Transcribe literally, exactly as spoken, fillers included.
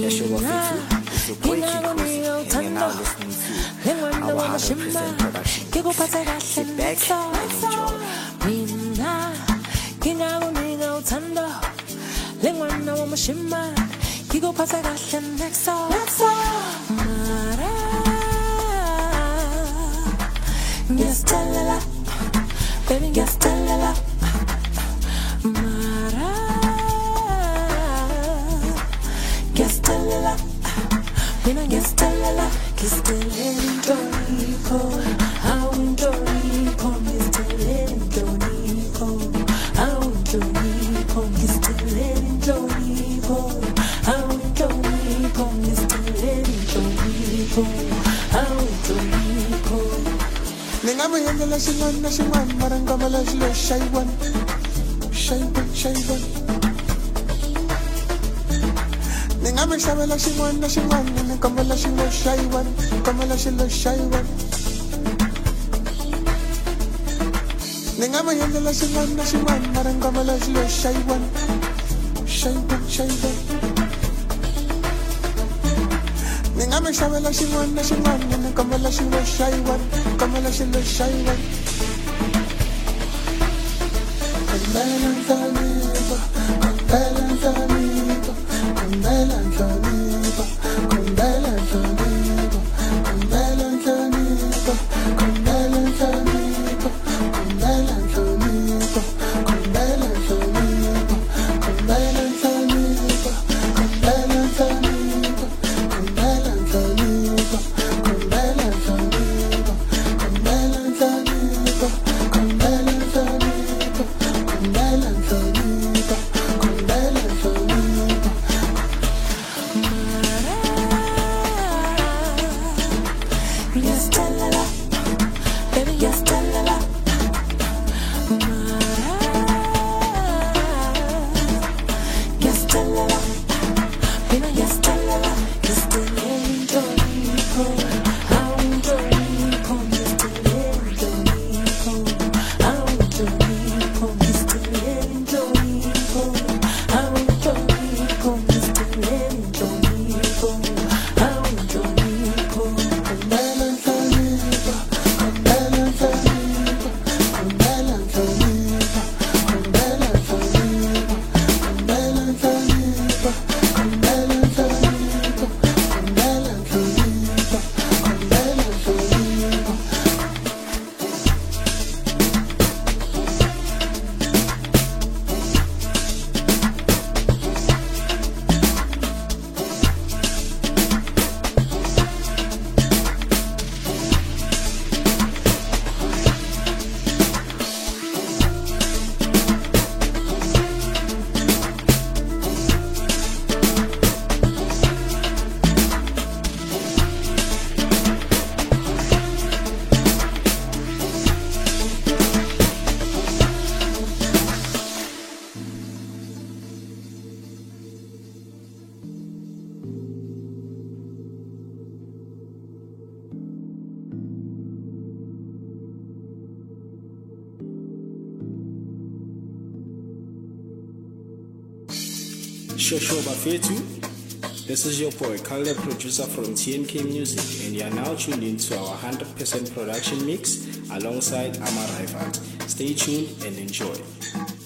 Sheshoba Fitu, it's your boy Kikosi, and you're now listening to our one hundred percent production mix. Sit back and enjoy. Mina, kingawo mina uthando, lengwana wamashima, kikuphatha kahle nexo, mara, ngiyasitelela, baby ngiyasitelela, mara, ngiyasitelela, mina ngiyasitelela, ngiyasitelela intonipo, hawu intonipo, ngiyasitelela intonipo, hawu intonipo, ngiyasitelela intonipo, hawu intonipo, ngiyasitelela intonipo, hawu intonipo. Ningama yendela shingwana shingwana marangama la shilo shaiwan shaiwan shaiwan Ningama shabela shingwana shingwana ningama la shilo shaiwan ningama la shilo shaiwan Ningama yendela shingwana shingwana marangama la shilo shaiwan shaiwan shaiwan Ningama shabela shingwana shingwana ningama la shilo shaiwan ningama la shilo shaiwan Kambela ntaniba kambela ntaniba kambela ntaniba kambela ntaniba kambela ntaniba kambela ntaniba kambela ntaniba kambela ntaniba kambela ntaniba kambela ntaniba kambela ntaniba kambela ntaniba kambela ntaniba kambela ntaniba kambela ntaniba kambela ntaniba Ngiyasitelela, baby ngiyasitelela, mara, ngiyasitelela, mina ngiyasitelela, ngiyasitelela intonipo, hawu intonipo, ngiyasitelela intonipo, hawu intonipo, ngiyasitelela intonipo, hawu intonipo, ngiyasitelela intonipo, hawu intonipo. Kambela ntaniba kambela ntaniba kambela ntaniba kambela ntaniba kambela ntaniba kambela ntaniba kambela ntaniba kambela ntaniba Sheshoba Fitu. This is your boy, Kale, producer from T N K Music, and you are now tuned into our one hundred percent production mix alongside Amar Rifat. Stay tuned and enjoy.